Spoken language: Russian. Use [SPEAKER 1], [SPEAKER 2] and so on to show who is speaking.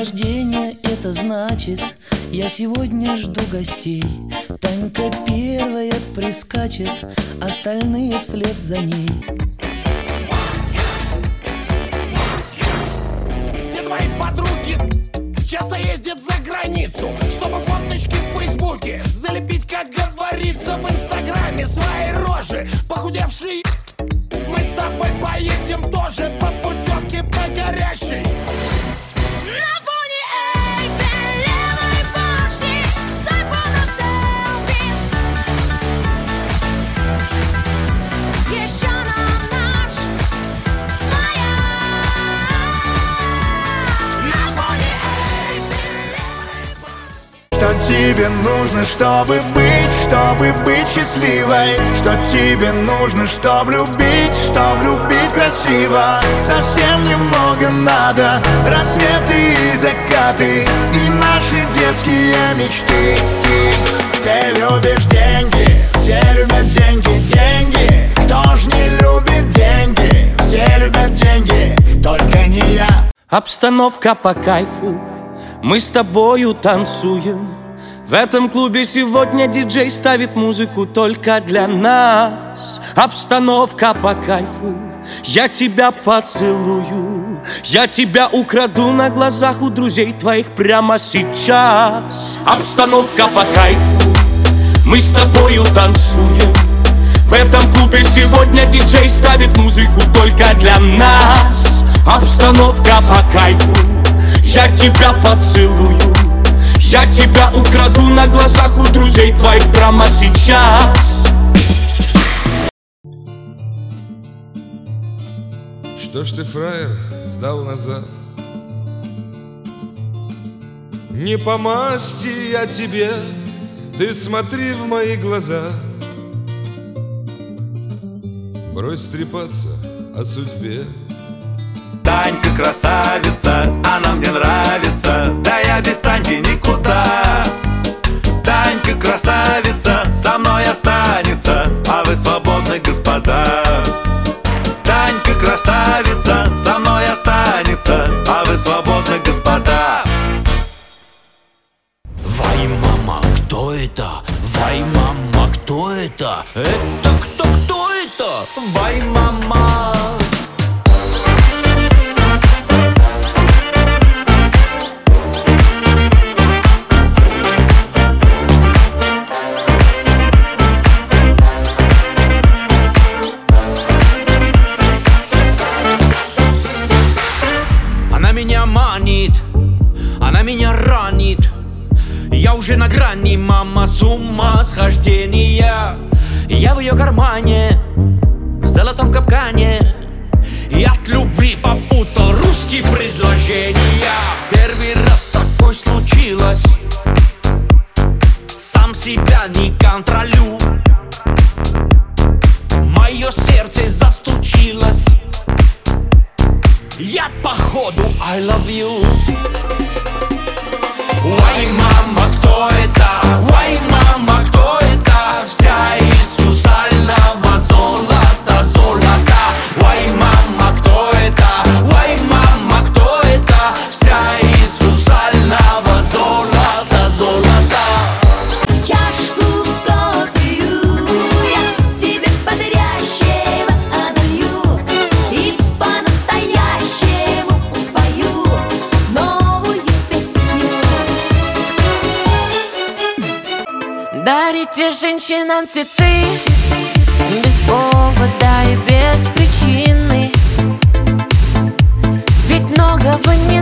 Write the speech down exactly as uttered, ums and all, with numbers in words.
[SPEAKER 1] рождения, это значит, я сегодня жду гостей. Танька первая прискачет, остальные вслед за ней.
[SPEAKER 2] Все твои подруги часто ездят за границу, чтобы фоточки в Фейсбуке залепить, как говорится, в Инстаграме свои рожи похудевшие. Мы с тобой поедем тоже по путевке по горящей.
[SPEAKER 3] На фоне Эйфелевой башни с айфона селфи. Еще нам наш маяк. На фоне Эйфелевой башни.
[SPEAKER 4] Что тебе нужно, чтобы быть, чтобы быть счастливой? Что тебе нужно, чтобы любить, чтобы любить красиво? Совсем немного надо, рассветы и закаты, и наши детские мечты. Ты любишь деньги, все любят деньги, деньги. Кто ж не любит деньги? Все любят деньги, только не я.
[SPEAKER 5] Обстановка по кайфу, мы с тобою танцуем. В этом клубе сегодня диджей ставит музыку только для нас. Обстановка по кайфу, я тебя поцелую, я тебя украду на глазах у друзей твоих прямо сейчас. Обстановка по кайфу, мы с тобою танцуем. В этом клубе сегодня диджей ставит музыку только для нас. Обстановка по кайфу, я тебя поцелую, я тебя украду на глазах у друзей твоих прямо сейчас.
[SPEAKER 6] Что ж ты, фраер, сдал назад? Не по масти я тебе, ты смотри в мои глаза. Брось трепаться о судьбе.
[SPEAKER 7] Танька красавица, она мне нравится, да я без Таньки никуда. Танька красавица, со мной останется, а вы свободны, господа. Танька красавица, со мной останется, а вы свободны, господа.
[SPEAKER 8] Вай, мама, кто это? Вай, мама, кто это? Это кто, кто это? Вай, мама. Она меня манит, она меня ранит. Я уже на грани, мама, с ума схождения. Я в ее кармане, в золотом капкане, и от любви попутал русские предложения. В первый раз такое случилось, сам себя не контролю. Мое сердце застучилось, я походу I love you. Ой, мама, кто это? Ой, мама, кто это? Вся из сусального золота, золота. Ой, мама, кто это? Ой, мама, кто это? Вся из сусального золота, золота.
[SPEAKER 3] Чашку кофею я тебе бодрящего налью и по-настоящему спою новую песню. Дарите женщинам цветы без повода и без причины, ведь многого не